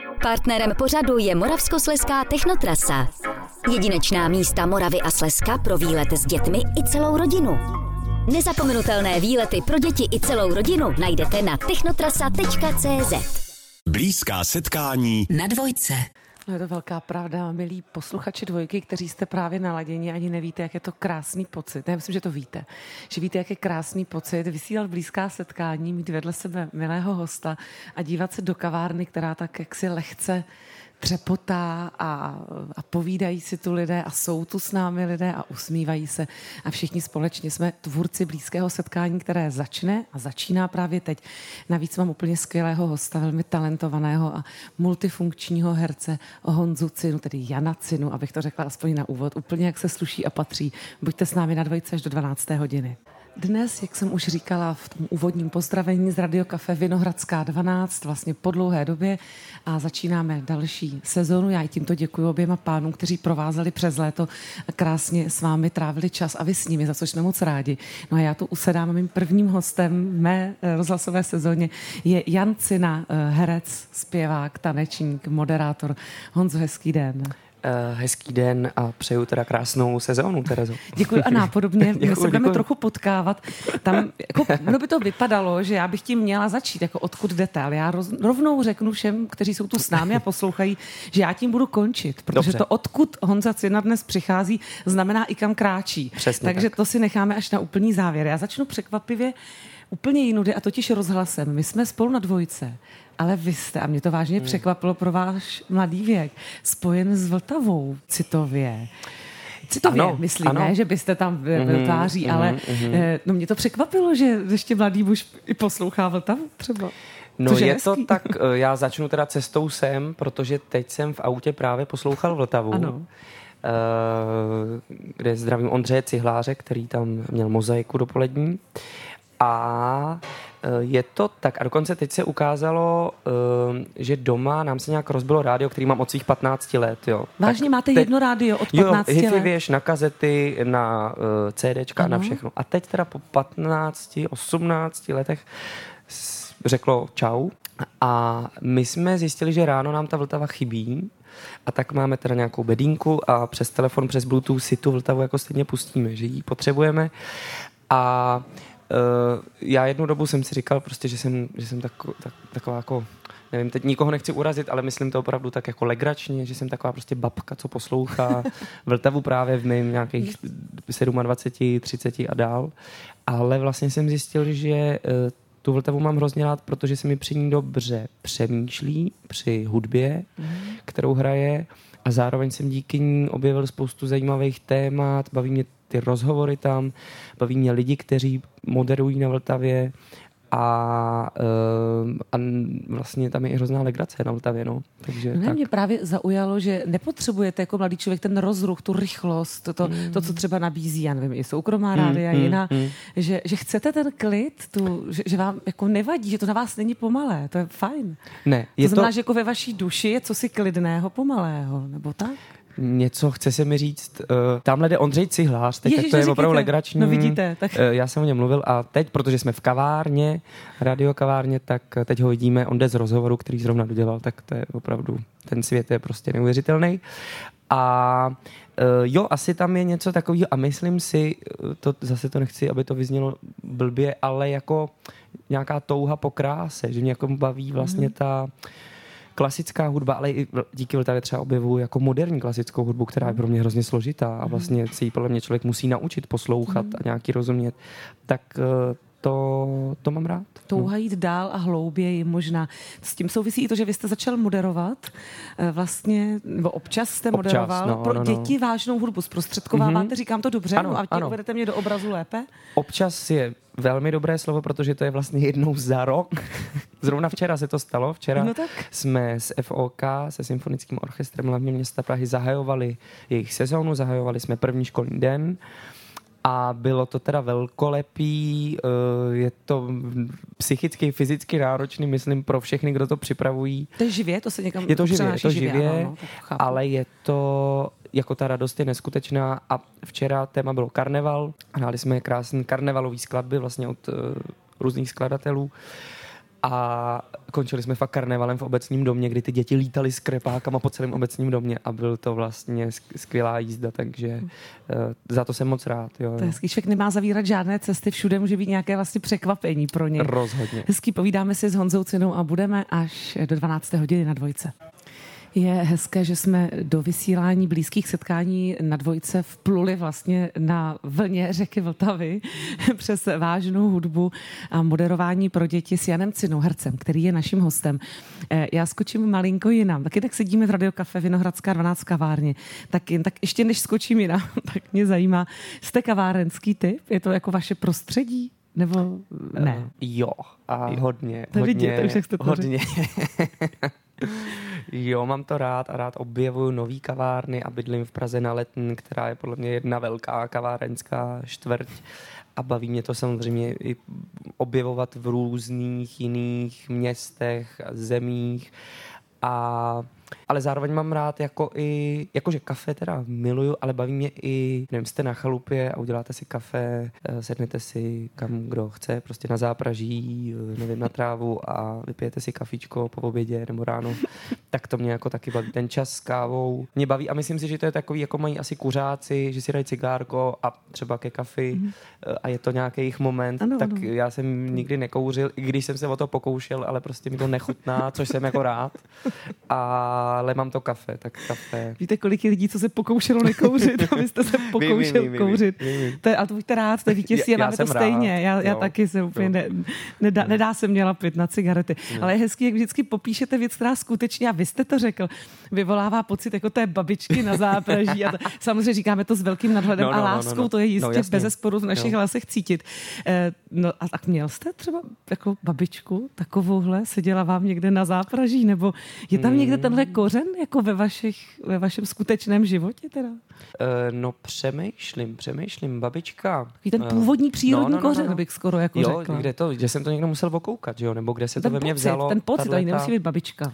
Partnerem pořadu je Moravskoslezská technotrasa. Jedinečná místa Moravy a Slezska pro výlet s dětmi i celou rodinu. Nezapomenutelné výlety pro děti i celou rodinu najdete na technotrasa.cz. Blízká setkání na Dvojce. No je to velká pravda, milí posluchači Dvojky, kteří jste právě naladěni, ani nevíte, jak je to krásný pocit. Já myslím, že to víte. Že víte, jak je krásný pocit vysílat blízká setkání, mít vedle sebe milého hosta a dívat se do kavárny, která tak jaksi lehce třepotá a povídají si tu lidé a jsou tu s námi lidé a usmívají se a všichni společně jsme tvůrci blízkého setkání, které začne a začíná právě teď. Navíc mám úplně skvělého hosta, velmi talentovaného a multifunkčního herce Honzu Cinu, tedy Jana Cinu, abych to řekla aspoň na úvod, úplně jak se sluší a patří. Buďte s námi na Dvojce až do 12. hodiny. Dnes, jak jsem už říkala v tom úvodním pozdravení z Radio Café Vinohradská 12, vlastně po dlouhé době a začínáme další sezonu. Já i tímto děkuji oběma pánům, kteří provázeli přes léto a krásně s vámi trávili čas a vy s nimi, za což jsme moc rádi. No a já tu usedám, mým prvním hostem v mé rozhlasové sezóně je Jan Cina, herec, zpěvák, tanečník, moderátor. Honzo, hezký den. Hezký den a přeju teda krásnou sezónu, Terezo. Děkuji a nápodobně. My se budeme trochu potkávat. Tam, jako, by to vypadalo, že já bych tím měla začít, jako odkud jdete, ale já rovnou řeknu všem, kteří jsou tu s námi a poslouchají, že já tím budu končit, protože dobře. To odkud Honza Cina dnes přichází, znamená i kam kráčí. Přesně takže tak. To si necháme až na úplný závěr. Já začnu překvapivě úplně jinudy a totiž rozhlasem. My jsme spolu na Dvojce. Ale vy jste, a mě to vážně překvapilo pro váš mladý věk, spojen s Vltavou citově. Citově, ano, myslím, ano. Ne, že byste tam byl tváří, ale no mě to překvapilo, že ještě mladý muž i poslouchá Vltavu třeba. No je to tak, já začnu teda cestou sem, protože teď jsem v autě právě poslouchal Vltavu. Ano. Kde zdravím Ondřeje Cihláře, který tam měl mozaiku dopolední. A je to tak. A dokonce teď se ukázalo, že doma nám se nějak rozbilo rádio, který mám od svých 15 let. Jo. Vážně tak máte jedno rádio od 15 let? Jo, Hifivěž, na kazety, na CDčka, ano. Na všechno. A teď teda po 15, 18 letech řeklo čau. A my jsme zjistili, že ráno nám ta Vltava chybí. A tak máme teda nějakou bedínku a přes telefon, přes Bluetooth si tu Vltavu jako stejně pustíme, že ji potřebujeme. A já jednu dobu jsem si říkal prostě, že jsem taková jako, nevím, teď nikoho nechci urazit, ale myslím to opravdu tak jako legračně, že jsem taková prostě babka, co poslouchá Vltavu právě v mým nějakých 27, 30 a dál. Ale vlastně jsem zjistil, že tu Vltavu mám hrozně rád, protože se mi při ní dobře přemýšlí při hudbě, kterou hraje a zároveň jsem díky ní objevil spoustu zajímavých témat, baví mě ty rozhovory tam, baví mě lidi, kteří moderují na Vltavě a vlastně tam je i hrozná legrace na Vltavě, no. Takže tak. Mě právě zaujalo, že nepotřebujete jako mladý člověk ten rozruch, tu rychlost, to co třeba nabízí, já nevím, i soukromá rádia, jiná, že chcete ten klid, že vám jako nevadí, že to na vás není pomalé, to je fajn. Ne, to znamená, že jako ve vaší duši je cosi klidného, pomalého, nebo tak? Něco chce se mi říct. Tamhle jde Ondřej Cihlář, teď tak to je opravdu legrační. No vidíte. Tak. Já jsem o něm mluvil a teď, protože jsme v kavárně, radiokavárně, tak teď ho vidíme, on jde z rozhovoru, který zrovna dodělal, tak to je opravdu, ten svět je prostě neuvěřitelný. A jo, asi tam je něco takového a myslím si, zase to nechci, aby to vyznělo blbě, ale jako nějaká touha po kráse, že mě jako baví vlastně ta klasická hudba, ale i díky Vltavě třeba objevuji jako moderní klasickou hudbu, která je pro mě hrozně složitá a vlastně si ji podle mě člověk musí naučit poslouchat a nějaký rozumět. Tak to mám rád. Touha jít dál a hlouběji možná. S tím souvisí i to, že vy jste začal moderovat. Vlastně, nebo občas jste moderoval pro děti vážnou hudbu. Zprostředkováváte, říkám to dobře? Ano, a uvedete mě do obrazu lépe? Občas je velmi dobré slovo, protože to je vlastně jednou za rok. Zrovna včera se to stalo. Včera jsme s FOK, se Symfonickým orchestrem hlavního města Prahy zahajovali jejich sezónu, zahajovali jsme první školní den. A bylo to teda velkolepý, je to psychicky, fyzicky náročný, myslím, pro všechny, kdo to připravují. To je živě? To se někam je to živě, ano, ale je to, jako ta radost je neskutečná a včera téma bylo karneval. Hráli jsme krásný karnevalový skladby vlastně od různých skladatelů A končili jsme fakt karnevalem v obecním domě, kdy ty děti lítaly s krepákama po celém obecním domě a byl to vlastně skvělá jízda, takže za to jsem moc rád. Jo. To je hezký, člověk nemá zavírat žádné cesty, všude může být nějaké vlastně překvapení pro ně. Rozhodně. Hezký, povídáme si s Honzou Cinou a budeme až do 12. hodiny na Dvojce. Je hezké, že jsme do vysílání blízkých setkání na Dvojce vpluli vlastně na vlně řeky Vltavy přes vážnou hudbu a moderování pro děti s Janem Cinou, hercem, který je naším hostem. Já skočím malinko jinam. Taky tak sedíme v Radiokafe Vinohradská 12 kavárně. Tak ještě než skočím jinam, tak mě zajímá, jste kavárenský typ? Je to jako vaše prostředí? Nebo ne? Jo, a hodně. To vidíte, už jak jste to hodně. Jo, mám to rád a rád objevuju nový kavárny a bydlím v Praze na Letní, která je podle mě jedna velká kavárenská čtvrť a baví mě to samozřejmě i objevovat v různých jiných městech, zemích. Ale zároveň mám rád jakože kafe teda miluju, ale baví mě i, nevím, jste na chalupě a uděláte si kafe, sednete si kam kdo chce, prostě na zápraží, nevím, na trávu a vypijete si kafíčko po obědě nebo ráno, tak to mě jako taky baví. Ten čas s kávou mě baví a myslím si, že to je takový, jako mají asi kuřáci, že si dají cigárko a třeba ke kafi a je to nějaký jejich moment, ano, tak já jsem nikdy nekouřil, i když jsem se o to pokoušel, ale prostě mi to nechutná, což jsem jako rád. Ale mám to kafe, tak kafe. Víte, kolik je lidí, co se pokoušelo nekouřit a vy jste se pokoušel kouřit. Ale to buďte rád, to vítězství a máme to stejně. Já taky se úplně nedá se mě lapit na cigarety. Ale je hezký, jak vždycky popíšete věc, která skutečně, a vy jste to řekl, vyvolává pocit jako té babičky na zápraží. A samozřejmě říkáme to s velkým nadhledem a láskou, to je jistě bezesporu v našich hlasech cítit. A tak měl jste třeba jako babičku takovouhle, seděla vám někde na zápraží, nebo je tam někde tenhle kořen jako ve vašem skutečném životě teda? No přemýšlím, babička. Ten původní přírodní kořen bych skoro jako řekla. Kde jsem to někdo musel okoukat, jo? Nebo kde se to ve mně vzalo. Ten pocit, ani nemusí být babička.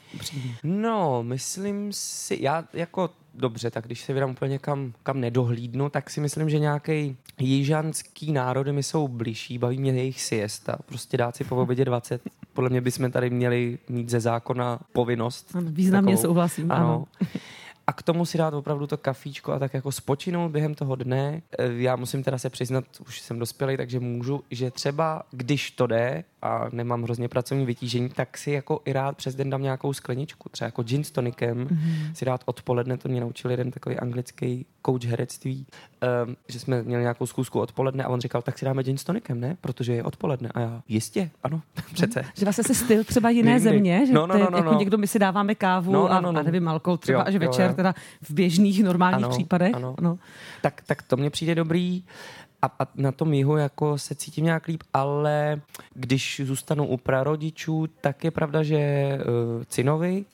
No, myslím si, já jako dobře, tak když se vydám úplně kam nedohlídnu, tak si myslím, že nějaký jižanský národy mi jsou bližší, baví mě jejich siesta. Prostě dát si po obědě 20. Podle mě bychom tady měli mít ze zákona povinnost. Ano, významně souhlasím. Ano. A k tomu si dát opravdu to kafíčko a tak jako spočinout během toho dne. Já musím teda se přiznat, už jsem dospělý, takže můžu, že třeba když to jde a nemám hrozně pracovní vytížení, tak si jako i rád přes den dám nějakou skleničku. Třeba jako gin s tonikem si dát odpoledne, to mě naučil jeden takový anglický coach herectví, že jsme měli nějakou schůzku odpoledne a on říkal, tak si dáme gin s tonikem, ne? Protože je odpoledne. A já, jistě, ano, přece. Že vlastně se styl třeba jiné země, že jako někdo my si dáváme kávu a nevím, alkohol třeba až večer, teda v běžných normálních případech. Ano. Tak to mně přijde dobrý. A na tom jihu jako se cítím nějak líp, ale když zůstanu u prarodičů, tak je pravda, že Cinovi,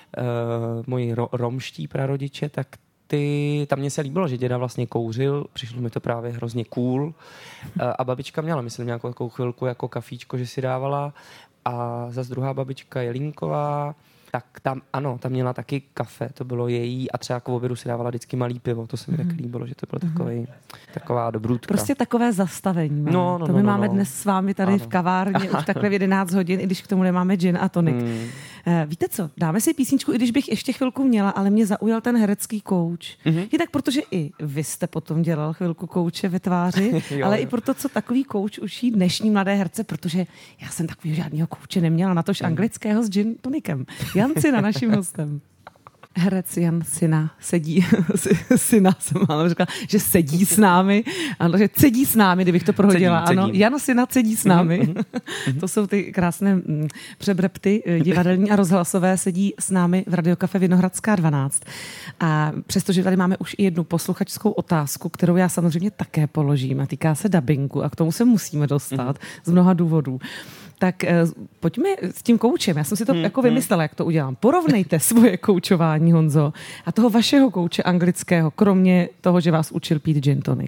moji romští prarodiče, tak tam mně se líbilo, že děda vlastně kouřil, přišlo mi to právě hrozně cool a babička měla, myslím, nějakou takovou chvilku jako kafíčko, že si dávala a zase druhá babička Jelínková, tak tam měla taky kafe, to bylo její a třeba k obědu si dávala vždycky malý pivo, to se mi tak líbilo, že to bylo taková dobrutka. Prostě takové zastavení. To my máme dnes s vámi tady v kavárně už takhle v 11 hodin, i když k tomu nemáme gin a tonik. Víte co, dáme si písničku, i když bych ještě chvilku měla, ale mě zaujal ten herecký kouč. Je tak, protože i vy jste potom dělal chvilku kouče ve tváři, ale i proto, co takový kouč učí dnešní mladé herce, protože já jsem takového žádného kouče neměla, natož anglického s gin tonikem. Jan Cina, naším hostem. Herec Jan Cina sedí, Cina jsem ale řekla, že sedí s námi, ano, že cedí s námi, kdybych to prohodila. Ano, Jan Cina cedí s námi. To jsou ty krásné přebrepty divadelní a rozhlasové, sedí s námi v Radiokafe Vinohradská 12. A přestože tady máme už i jednu posluchačskou otázku, kterou já samozřejmě také položím a týká se dabingu a k tomu se musíme dostat z mnoha důvodů. Tak pojďme s tím koučem. Já jsem si to jako vymyslela, jak to udělám. Porovnejte svoje koučování, Honzo, a toho vašeho kouče anglického, kromě toho, že vás učil pít gin tonic.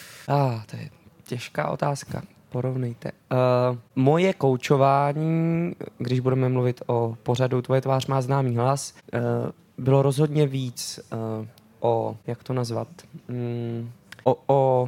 To je těžká otázka. Porovnejte. Moje koučování, když budeme mluvit o pořadu Tvoje tvář má známý hlas, bylo rozhodně víc jak to nazvat, o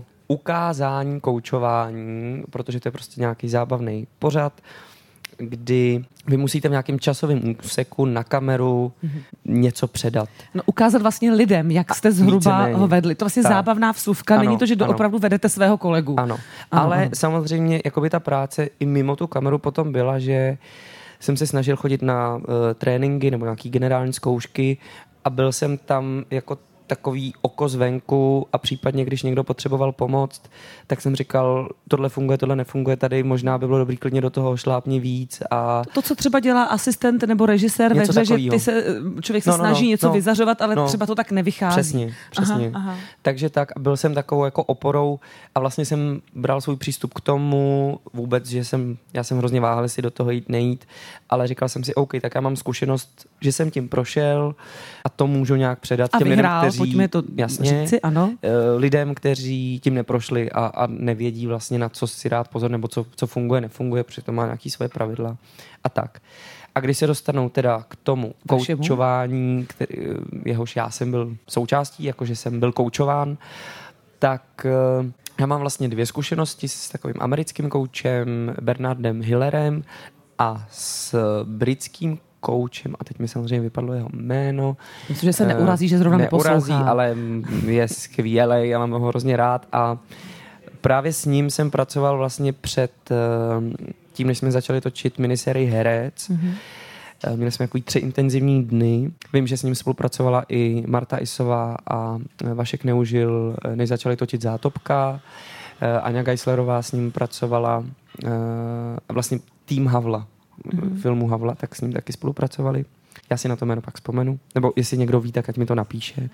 ukázání koučování, protože to je prostě nějaký zábavný pořad, kdy vy musíte v nějakém časovém úseku na kameru něco předat. No, ukázat vlastně lidem, jak jste zhruba ho vedli. To vlastně zábavná vsuvka, není to, že opravdu vedete svého kolegu. Ano, ale samozřejmě jakoby ta práce i mimo tu kameru potom byla, že jsem se snažil chodit na tréninky nebo nějaký generální zkoušky a byl jsem tam jako takový oko zvenku a případně, když někdo potřeboval pomoc, tak jsem říkal, tohle funguje, tohle nefunguje, tady možná by bylo dobrý klidně do toho šlápni víc. A to, co třeba dělá asistent nebo režisér ve hře, že člověk se snaží něco vyzařovat, ale třeba to tak nevychází. Přesně. Aha. Takže tak, byl jsem takovou jako oporou a vlastně jsem bral svůj přístup k tomu vůbec, že já jsem hrozně váhal, jestli do toho jít, nejít, ale říkal jsem si, OK, tak já mám zkušenost, že jsem tím prošel a to můžu nějak předat těm lidem, pojďme to říci, ano. Lidem, kteří tím neprošli a nevědí vlastně, na co si dát pozor, nebo co funguje, nefunguje, protože to má nějaké svoje pravidla a tak. A když se dostanou teda k tomu koučování, jehož já jsem byl součástí, jakože jsem byl koučován, tak já mám vlastně 2 zkušenosti s takovým americkým koučem Bernardem Hillerem a s britským koučem, a teď mi samozřejmě vypadlo jeho jméno. Myslím, že se neurazí, že zrovna neposlouchá. Neurazí, ale je skvělej, já mám ho hrozně rád a právě s ním jsem pracoval vlastně před tím, než jsme začali točit minisérii Herec. Měli jsme takový 3 intenzivní dny. Vím, že s ním spolupracovala i Marta Isová a Vašek Neužil, než začali točit Zátopka. Aňa Geislerová s ním pracovala a vlastně tým Havla, filmu Havla, tak s ním taky spolupracovali. Já si na to jméno pak vzpomenu. Nebo jestli někdo ví, tak ať mi to napíše.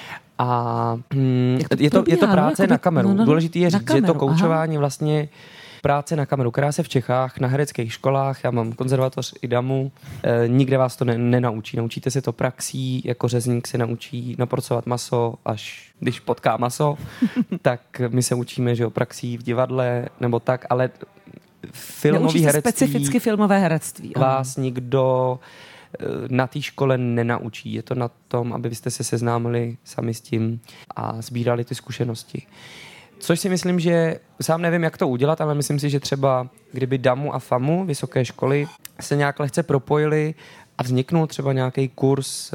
A je to práce na kameru. Důležitý je říct, že to koučování vlastně práce na kameru, která se v Čechách na hereckých školách, já mám konzervatoř IDAMu, nikde vás to nenaučí. Naučíte se to praxí, jako řezník se naučí naporcovat maso, až když potká maso, tak my se učíme, že praxí v divadle, nebo tak, ale filmový herectví, specificky filmové herectví. Vás nikdo na té škole nenaučí. Je to na tom, aby jste se seznámili sami s tím a sbírali ty zkušenosti. Což si myslím, že sám nevím, jak to udělat, ale myslím si, že třeba kdyby DAMu a FAMu, vysoké školy, se nějak lehce propojili a vzniknul třeba nějaký kurz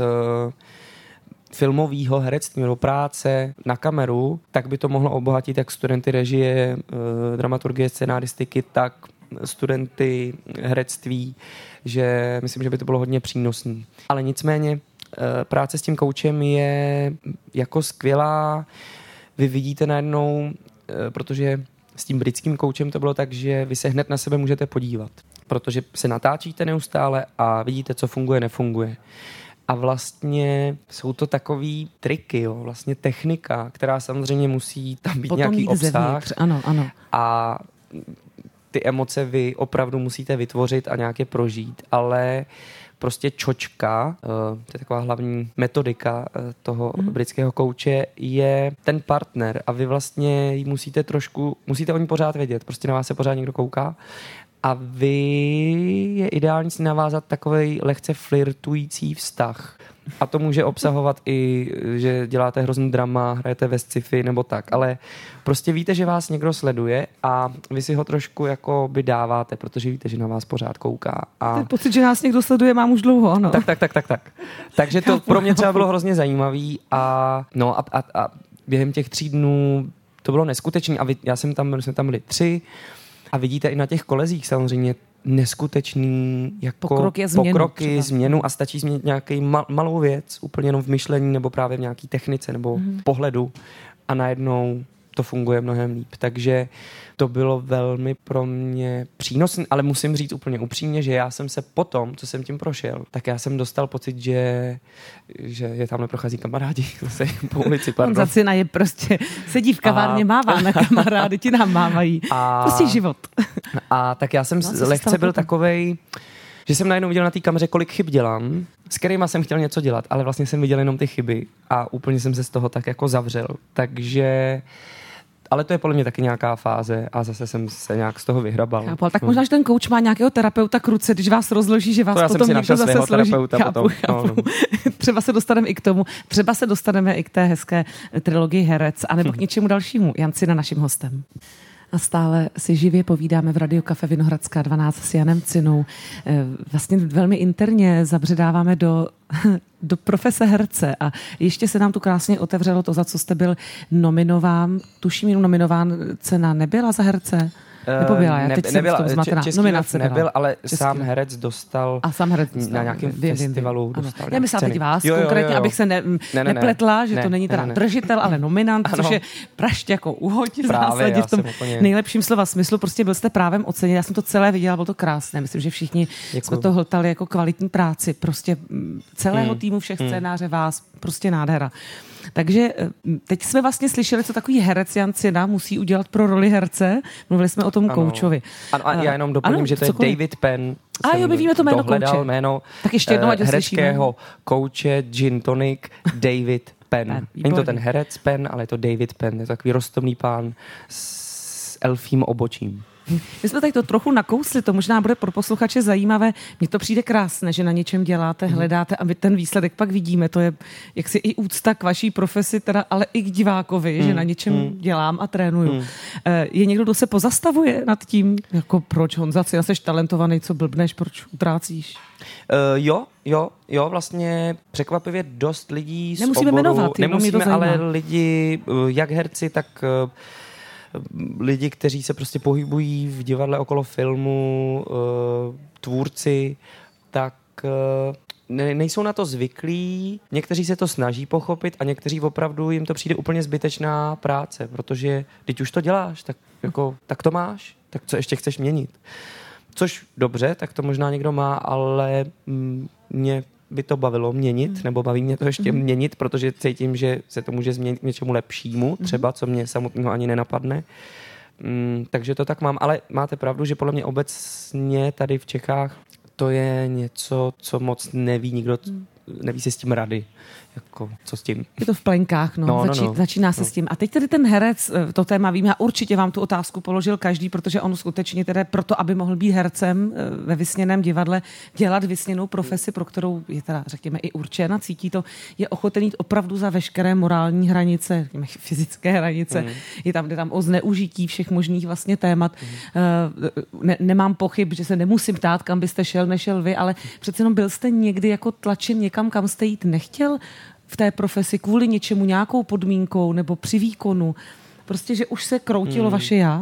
filmového herectví nebo práce na kameru, tak by to mohlo obohatit jak studenty režie, dramaturgie, scenaristiky, tak studenty herectví, že myslím, že by to bylo hodně přínosný. Ale nicméně práce s tím koučem je jako skvělá. Vy vidíte najednou, protože s tím britským koučem to bylo tak, že vy se hned na sebe můžete podívat, protože se natáčíte neustále a vidíte, co funguje, nefunguje. A vlastně jsou to takový triky, jo, vlastně technika, která samozřejmě musí tam být potom nějaký obsah. Zevnitř. Ano. A ty emoce vy opravdu musíte vytvořit a nějak je prožít, ale prostě čočka, to je taková hlavní metodika toho britského kouče, je ten partner a vy vlastně musíte o ní pořád vědět, prostě na vás se pořád někdo kouká a vy je ideální si navázat takovej lehce flirtující vztah. A to může obsahovat i, že děláte hrozný drama, hrajete ve sci-fi nebo tak, ale prostě víte, že vás někdo sleduje a vy si ho trošku jako by dáváte, protože víte, že na vás pořád kouká. A ten pocit, že nás někdo sleduje, mám už dlouho, ano. Tak. Takže to pro mě třeba bylo hrozně zajímavý a během těch 3 dnů to bylo neskutečný a jsme tam byli 3 a vidíte i na těch kolezích samozřejmě neskutečný jako pokroky, změnu a stačí změnit nějaký malou věc, úplně jenom v myšlení nebo právě v nějaký technice nebo pohledu a najednou to funguje mnohem líp. Takže to bylo velmi pro mě přínosné, ale musím říct úplně upřímně, že já jsem se potom, co jsem tím prošel, tak já jsem dostal pocit, že je tamhle prochází kamarádi zase po ulici. Pardon. Zacina je prostě, sedí v kavárně, mává na kamarády, ti nám mávají. Prostě život. A tak já jsem lehce byl takovej, že jsem najednou viděl na té kameře, kolik chyb dělám, s kterýma jsem chtěl něco dělat, ale vlastně jsem viděl jenom ty chyby a úplně jsem se z toho tak jako zavřel. Takže ale to je podle mě taky nějaká fáze a zase jsem se nějak z toho vyhrabal. Chápu, ale tak možná, že ten kouč má nějakého terapeuta k ruce, když vás rozloží, že vás to potom někdo zase složí. Chápu. No. Třeba se dostaneme i k tomu, třeba se dostaneme i k té hezké trilogii Herec, anebo k něčemu dalšímu. Jancina naším hostem. A stále si živě povídáme v Radiu Kafe Vinohradská 12 s Janem Cinou. Vlastně velmi interně zabředáváme do profese herce a ještě se nám tu krásně otevřelo to, za co jste byl nominován. Tuším, jenom nominován, cena nebyla za herce? Nebo byla? Já teď nebyla, jsem zmatená. Nominace nebyl, ale sám herec dostal na nějakém festivalu. Dostal já myslím teď vás konkrétně, abych se nepletla, že to není teda držitel, ale nominant, což je prašť jako uhoď v zásadě v tom nejlepším slova smyslu. Prostě byl jste právem oceněn. Já jsem to celé viděla, bylo to krásné. Myslím, že všichni jsme to hltali jako kvalitní práci. Prostě celého týmu všech scénáře vás, prostě nádhera. Takže teď jsme vlastně slyšeli, co takový herec Jan Cina musí udělat pro roli herce. Mluvili jsme o tom koučovi. Ano, a já jenom doplním, že to je David Penn. My víme to jméno kouče. Jméno tak ještě jednou, ať ho hereckého kouče Gin Tonic David Penn. Není to ten herec Penn, ale je to David Penn. Je to takový rostomný pán s elfím obočím. My jsme tady to trochu nakousli, to možná bude pro posluchače zajímavé. Mně to přijde krásné, že na něčem děláte, hledáte a my ten výsledek pak vidíme. To je jaksi i úcta k vaší profesi, teda, ale i k divákovi, že na něčem dělám a trénuju. Je někdo, kdo se pozastavuje nad tím, jako proč Honza Cina, jsi talentovaný, co blbneš, proč utrácíš? Jo, vlastně překvapivě dost lidí nemusíme jmenovat, nemusíme, ale lidi, jak herci, tak lidi, kteří se prostě pohybují v divadle okolo filmu, tvůrci, tak nejsou na to zvyklí. Někteří se to snaží pochopit a někteří opravdu jim to přijde úplně zbytečná práce, protože když už to děláš, tak to máš, tak co ještě chceš měnit. Což dobře, tak to možná někdo má, ale mě by to bavilo měnit, nebo baví mě to ještě měnit, protože cítím, že se to může změnit k něčemu lepšímu, třeba, co mě samotného ani nenapadne. Takže to tak mám, ale máte pravdu, že podle mě obecně tady v Čechách to je něco, co moc neví nikdo, neví si s tím rady. Jako, co s tím? Je to v plenkách, začíná se s tím. A teď tedy ten herec, to téma vím, já určitě vám tu otázku položil každý, protože on skutečně tedy proto, aby mohl být hercem ve vysněném divadle, dělat vysněnou profesi, pro kterou je teda, řekněme, i určena, cítí to, je ochoten jít opravdu za veškeré morální hranice, řekněme, fyzické hranice. Jde tam o zneužití všech možných vlastně témat. Nemám pochyb, že se nemusím ptát, kam byste šel, nešel vy, ale přece jenom byl jste někdy jako tlačen někam, kam jste jít nechtěl v té profesi kvůli něčemu, nějakou podmínkou nebo při výkonu? Prostě, že už se kroutilo vaše já?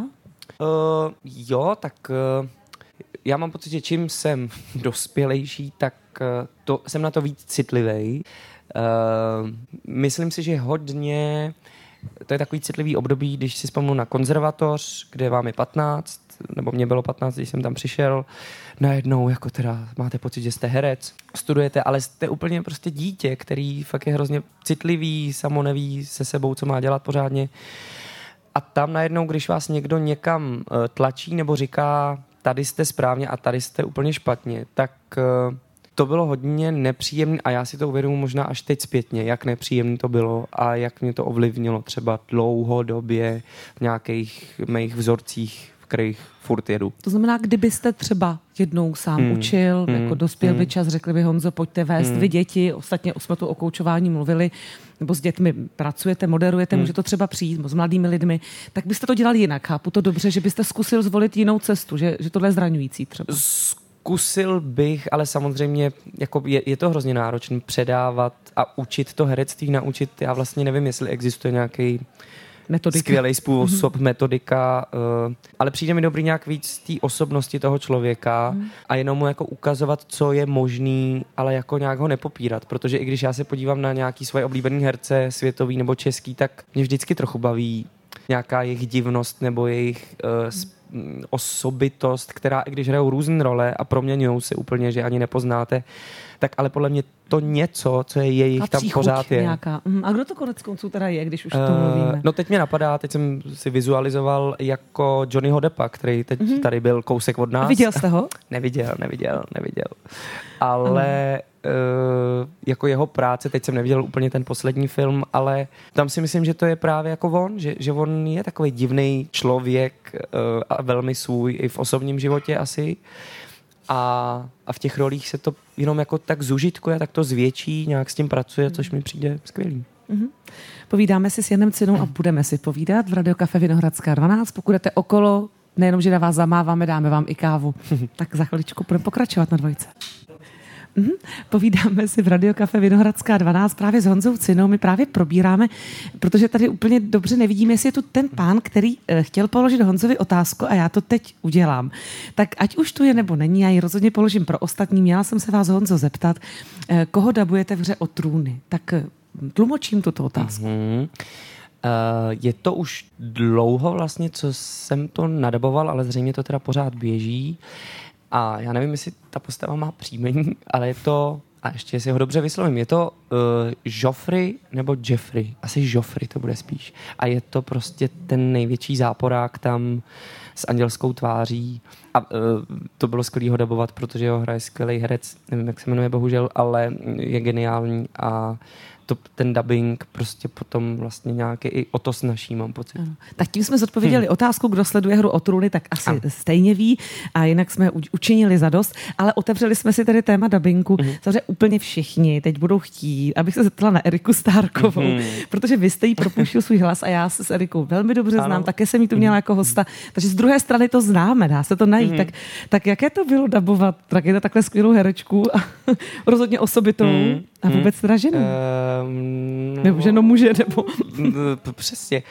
Já mám pocit, že čím jsem dospělejší, tak jsem na to víc citlivý. Myslím si, že hodně to je takový citlivý období, když si vzpomnu na konzervatoř, kde vám je 15, nebo mě bylo 15, když jsem tam přišel, najednou jako teda máte pocit, že jste herec, studujete, ale jste úplně prostě dítě, který fakt je hrozně citlivý, samo neví se sebou, co má dělat pořádně. A tam najednou, když vás někdo někam tlačí nebo říká, tady jste správně a tady jste úplně špatně, tak to bylo hodně nepříjemné a já si to uvědomuji možná až teď zpětně, jak nepříjemné to bylo a jak mě to ovlivnilo třeba dlouhodobě v nějakých mých vzorcích, v kterých furt jedu. To znamená, kdybyste třeba jednou sám učil, jako dospěl by čas, řekli by Honzo, pojďte vést vy děti, ostatně jsme tu o koučování mluvili, nebo s dětmi pracujete, moderujete, může to třeba přijít s mladými lidmi, tak byste to dělal jinak, chápu to dobře, že byste zkusil zvolit jinou cestu, že tohle je zraňující třeba. Zkusil bych, ale samozřejmě jako je to hrozně náročné předávat a učit to herectví, naučit. Já vlastně nevím, jestli existuje nějaký skvělý způsob, metodika, ale přijde mi dobrý nějak víc té osobnosti toho člověka a jenom mu jako ukazovat, co je možný, ale jako nějak ho nepopírat, protože i když já se podívám na nějaký svoje oblíbený herce, světový nebo český, tak mě vždycky trochu baví nějaká jejich divnost nebo jejich osobitost, která i když hrajou různé role a proměňujou se úplně, že ani nepoznáte, tak ale podle mě to něco, co je jejich, tam pořád je. Nějaká. A kdo to koneckonců teda je, když už to mluvíme? No teď mě napadá, teď jsem si vizualizoval jako Johnnyho Deppa, který teď tady byl kousek od nás. Viděl jste ho? Neviděl. Ale jako jeho práce, teď jsem neviděl úplně ten poslední film, ale tam si myslím, že to je právě jako on, že on je takový divný člověk a velmi svůj i v osobním životě asi. A v těch rolích se to jenom jako tak zužitkuje, tak to zvětší, nějak s tím pracuje, což mi přijde skvělý. Povídáme si s Janem Cinou a budeme si povídat v Radio Café Vinohradská 12. Pokud jdete okolo, nejenom, že na vás zamáváme, dáme vám i kávu. Tak za chviličku budeme pokračovat na dvojce. Povídáme si v Radio Café Vinohradská 12 právě s Honzou Cinou. My právě probíráme, protože tady úplně dobře nevidíme, jestli je tu ten pán, který chtěl položit Honzovi otázku a já to teď udělám. Tak ať už tu je nebo není, já ji rozhodně položím pro ostatní. Měla jsem se vás, Honzo, zeptat, koho dabujete v hře o trůny. Tak tlumočím tuto otázku. Je to už dlouho vlastně, co jsem to nadaboval, ale zřejmě to teda pořád běží. A já nevím, jestli ta postava má příjmení, ale je to, a ještě si ho dobře vyslovím, je to Joffrey nebo Jeffrey. Asi Joffrey to bude spíš. A je to prostě ten největší záporák tam s andělskou tváří. A to bylo skvělý ho dabovat, protože ho hraje skvělý herec, nevím, jak se jmenuje bohužel, ale je geniální a ten dubbing prostě potom vlastně nějaký i o to snaží, mám pocit. Ano. Tak tím jsme zodpověděli otázku, kdo sleduje hru o trůny, tak asi stejně ví a jinak jsme učinili zadost, ale otevřeli jsme si tady téma dubbingu. Samozřejmě úplně všichni teď budou chtít, abych se zeptala na Eriku Stárkovou, protože vy jste jí propůjčil svůj hlas a já se s Erikou velmi dobře znám, také jsem jí tu měla jako hosta, takže z druhé strany to známe, dá se to najít. Tak jaké to bylo dabovat? Tak je to takhle skvělou herečku a rozhodně osobitou a vůbec teda ženu. Nebo ženo muže, nebo... Přesně.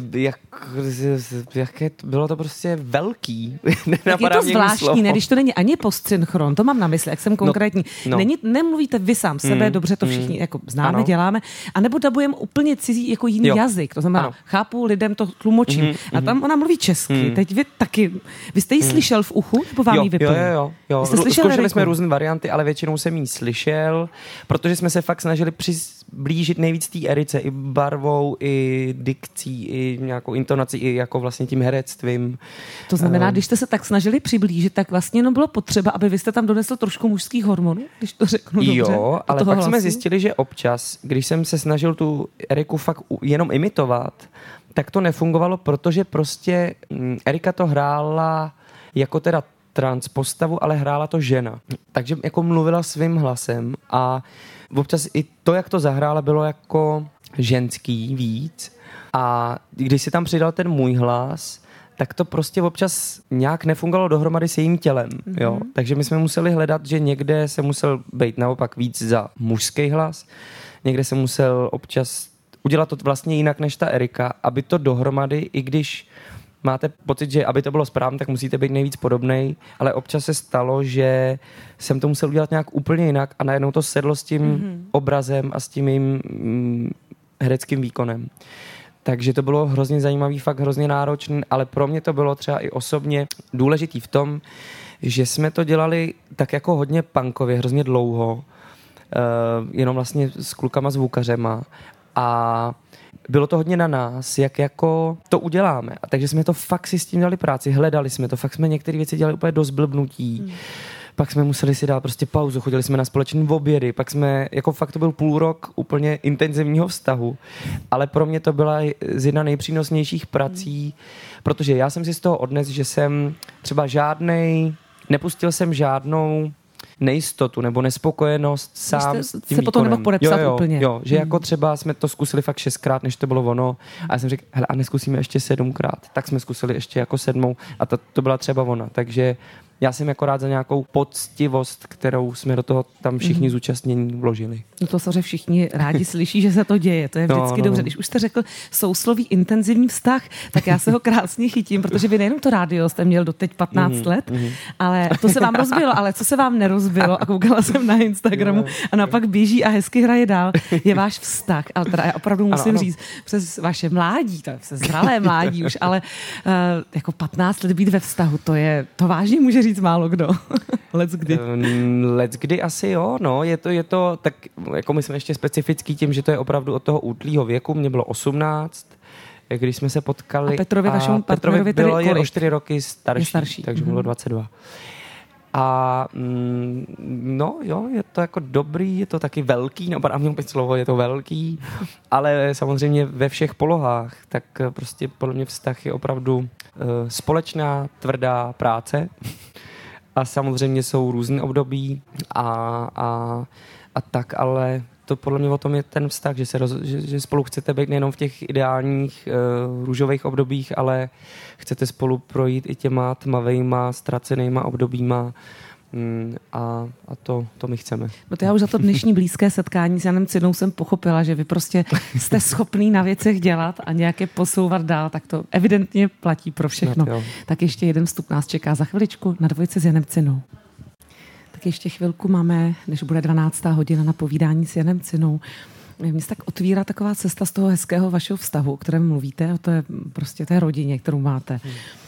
Bylo to prostě velký. Tak je to zvláštní, ne? Když to není ani postsynchron, to mám na mysli, jak jsem konkrétní. Nemluvíte vy sám sebe, dobře to všichni jako známe, děláme, anebo dabujeme úplně cizí jako jiný jazyk. To znamená, chápu, lidem to tlumočím. A tam ona mluví česky. Teď vy taky. Vy jste ji slyšel v uchu, nebo vám ji vyplnil? Jo. Zkoušeli jsme různé varianty, ale většinou jsem ji slyšel, protože jsme se fakt snažili blížit nejvíc té Erice i barvou, i dikcí, i nějakou intonací, i jako vlastně tím herectvím. To znamená, když jste se tak snažili přiblížit, tak vlastně bylo potřeba, aby vy jste tam donesl trošku mužských hormonů, když to řeknu dobře. Jo, ale pak jsme zjistili, že občas, když jsem se snažil tu Eriku fakt jenom imitovat, tak to nefungovalo, protože prostě Erika to hrála jako teda trans postavu, ale hrála to žena. Takže jako mluvila svým hlasem a občas i to, jak to zahrála, bylo jako ženský víc. A když si tam přidal ten můj hlas, tak to prostě občas nějak nefungovalo dohromady s jejím tělem. Jo? Takže my jsme museli hledat, že někde se musel být naopak víc za mužský hlas, někde se musel občas udělat to vlastně jinak než ta Erika, aby to dohromady, i když máte pocit, že aby to bylo správně, tak musíte být nejvíc podobnej, ale občas se stalo, že jsem to musel udělat nějak úplně jinak a najednou to sedlo s tím obrazem a s tím mým hereckým výkonem. Takže to bylo hrozně zajímavý, fakt hrozně náročný, ale pro mě to bylo třeba i osobně důležitý v tom, že jsme to dělali tak jako hodně punkově, hrozně dlouho, jenom vlastně s klukama zvukařema a bylo to hodně na nás, jak jako to uděláme. A takže jsme to fakt si s tím dali práci, hledali jsme to, fakt jsme některé věci dělali úplně do zblbnutí. Pak jsme museli si dát prostě pauzu, chodili jsme na společné obědy, pak jsme, jako fakt to byl půl rok úplně intenzivního vztahu, ale pro mě to byla z jedna nejpřínosnějších prací, protože já jsem si z toho odnes, že jsem třeba nepustil jsem žádnou nejistotu nebo nespokojenost sám s tím se potom nemohl podepsat úplně. Jo, že jako třeba jsme to zkusili fakt 6krát, než to bylo ono. A já jsem řekl, hele, a neskusíme ještě 7krát. Tak jsme zkusili ještě jako 7. a to byla třeba ona. Takže já jsem jako rád za nějakou poctivost, kterou jsme do toho tam všichni zúčastnění vložili. No to samozřejmě všichni rádi slyší, že se to děje. To je vždycky dobře. Když už jste řekl sousloví intenzivní vztah, tak já se ho krásně chytím, protože vy nejenom to rádio jste měl doteď 15 let, ale to se vám rozbilo, ale co se vám nerozbilo a koukala jsem na Instagramu a naopak běží a hezky hraje dál, je váš vztah. Ale teda já opravdu musím říct, přes vaše mládí, to je přes zralé mládí už, ale jako 15 let být ve vztahu, to vážně může říct málo kdo. Leckdy. Leckdy asi jo, no, je to tak, jako my jsme ještě specifický tím, že to je opravdu od toho útlýho věku, mě bylo 18, když jsme se potkali. A Petrovi, vašemu partnerovi bylo jen o 4 roky starší. Takže bylo 22. A no jo, je to jako dobrý, je to taky velký, napadá mě opět slovo, je to velký, ale samozřejmě ve všech polohách, tak prostě podle mě vztah je opravdu společná, tvrdá práce a samozřejmě jsou různé období a tak, ale to podle mě o tom je ten vztah, že spolu chcete být nejenom v těch ideálních růžových obdobích, ale chcete spolu projít i těma tmavejma, ztracenýma obdobíma. A to my chceme. No to já už za to dnešní blízké setkání s Janem Cinou jsem pochopila, že vy prostě jste schopný na věcech dělat a nějaké posouvat dál, tak to evidentně platí pro všechno. Tak ještě jeden vstup nás čeká za chviličku na dvojice s Janem Cinou. Tak ještě chvilku máme, než bude 12. hodina na povídání s Janem Cinou. Mně se tak otvírá taková cesta z toho hezkého vašeho vztahu, o kterém mluvíte, a to je prostě té rodině, kterou máte.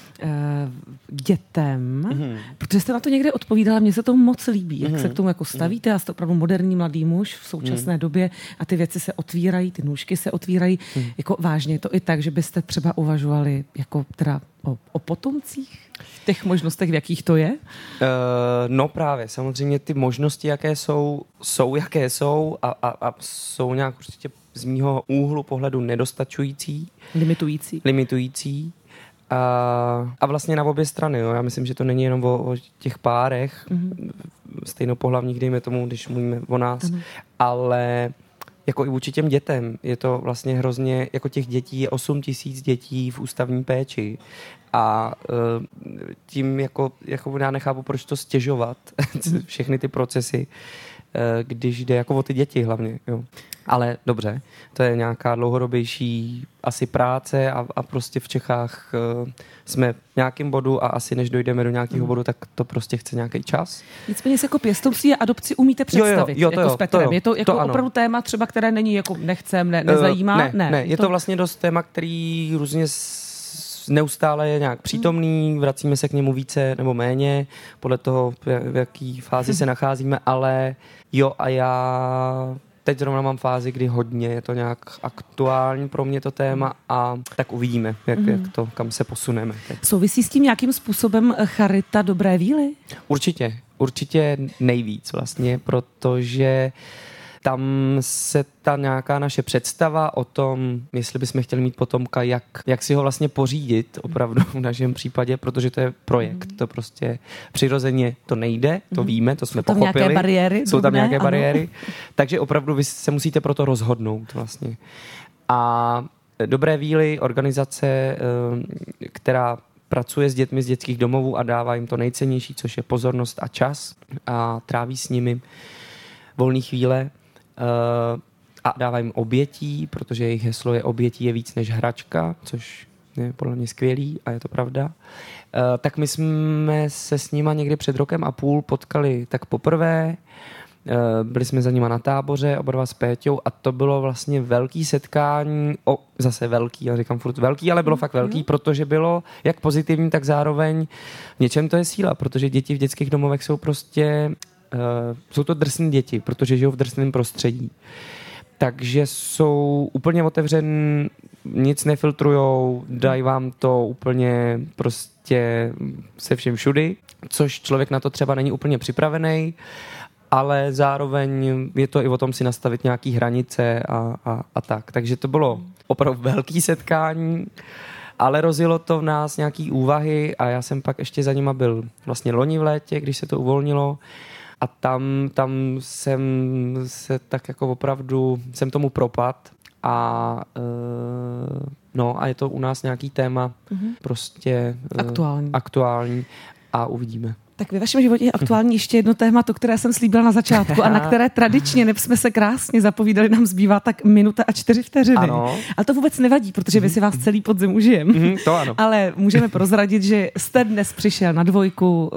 Dětem, protože jste na to někde odpovídala, mně se to moc líbí, jak se k tomu jako stavíte, a jste opravdu moderní mladý muž v současné době a ty věci se otvírají, ty nůžky se otvírají. Jako vážně je to i tak, že byste třeba uvažovali jako teda o potomcích? V těch možnostech, v jakých to je? No právě, samozřejmě ty možnosti, jaké jsou jaké jsou a jsou nějak určitě z mýho úhlu pohledu nedostačující. Limitující. A vlastně na obě strany. Jo. Já myslím, že to není jenom o těch párech stejnopohlavních, dejme tomu, když mluvíme o nás, ale jako i vůči těm dětem. Je to vlastně hrozně, jako těch dětí je 8 000 dětí v ústavní péči. A tím jako já nechápu, proč to stěžovat, všechny ty procesy, když jde jako o ty děti hlavně. Jo. Ale dobře, to je nějaká dlouhodobější asi práce a prostě v Čechách jsme v nějakém bodu a asi než dojdeme do nějakého bodu, tak to prostě chce nějaký čas. Nicméně se jako pěstounství a adopci umíte představit jako spektrem. Je to jako opravdu téma třeba, které není jako nezajímá? Ne. Je to vlastně dost téma, který různě neustále je nějak přítomný, vracíme se k němu více nebo méně, podle toho, v jaký fázi se nacházíme, ale jo, a já teď zrovna mám fázi, kdy hodně je to nějak aktuální pro mě to téma a tak uvidíme, jak to, kam se posuneme. Teď. Souvisí s tím nějakým způsobem charita dobré víly? Určitě nejvíc vlastně, protože tam se ta nějaká naše představa o tom, jestli bychom chtěli mít potomka, jak si ho vlastně pořídit opravdu v našem případě, protože to je projekt. To prostě přirozeně to nejde, to víme, to jsme pochopili. Jsou tam nějaké bariéry. Takže opravdu vy se musíte pro to rozhodnout vlastně. A Dobré víly, organizace, která pracuje s dětmi z dětských domovů a dává jim to nejcennější, což je pozornost a čas, a tráví s nimi volné chvíle a dává jim obětí, protože jejich heslo je obětí je víc než hračka, což je podle mě skvělý a je to pravda. Tak my jsme se s nima někdy před 1,5 roku potkali tak poprvé. Byli jsme za nima na táboře, oba dva s Péťou, a to bylo vlastně velký setkání, zase velký, já říkám furt velký, ale bylo fakt velký, protože bylo jak pozitivní, tak zároveň v něčem to je síla, protože děti v dětských domovech jsou prostě, jsou to drsné děti, protože žijou v drsném prostředí. Takže jsou úplně otevřený, nic nefiltrujou, dají vám to úplně prostě se všem všudy, což člověk na to třeba není úplně připravený, ale zároveň je to i o tom si nastavit nějaký hranice a tak. Takže to bylo opravdu velký setkání, ale rozjelo to v nás nějaký úvahy a já jsem pak ještě za nima byl vlastně loni v létě, když se to uvolnilo, a tam jsem se tak jako opravdu, jsem tomu propad a no a je to u nás nějaký téma prostě aktuální a uvidíme. Tak ve vašem životě je aktuální ještě jedno téma, to, které jsem slíbila na začátku a na které tradičně jsme se krásně zapovídali, nám zbývá tak 1 minuta a 4 vteřiny. Ano. A to vůbec nevadí, protože vy si vás celý podzim užijem. To ano. Ale můžeme prozradit, že jste dnes přišel na 2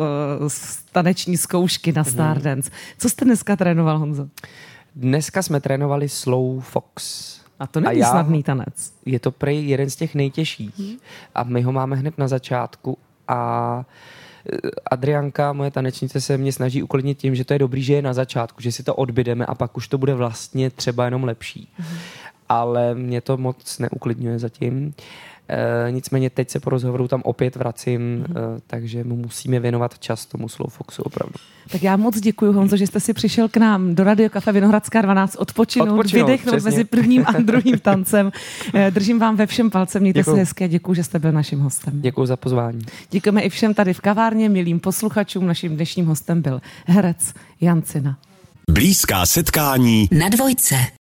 z taneční zkoušky na Stardance. Co jste dneska trénoval, Honzo? Dneska jsme trénovali Slow Fox. A to není snadný tanec. Je to prej jeden z těch nejtěžších. A my ho máme hned na začátku a Adrianka, moje tanečnice, se mě snaží uklidnit tím, že to je dobrý, že je na začátku, že si to odbydeme a pak už to bude vlastně třeba jenom lepší. Ale mě to moc neuklidňuje zatím. Nicméně teď se po rozhovoru tam opět vracím, takže mu musíme věnovat čas tomu Slow Foxu opravdu. Tak já moc děkuji, Honzo, že jste si přišel k nám do Radio Kafe Vinohradská 12 odpočinout, vydechnout mezi prvním a druhým tancem. Držím vám ve všem palce, mějte se hezké, děkuji, že jste byl naším hostem. Děkuji za pozvání. Děkujeme i všem tady v kavárně, milým posluchačům. Naším dnešním hostem byl herec Jan Cina. Blízká setkání na Dvojce.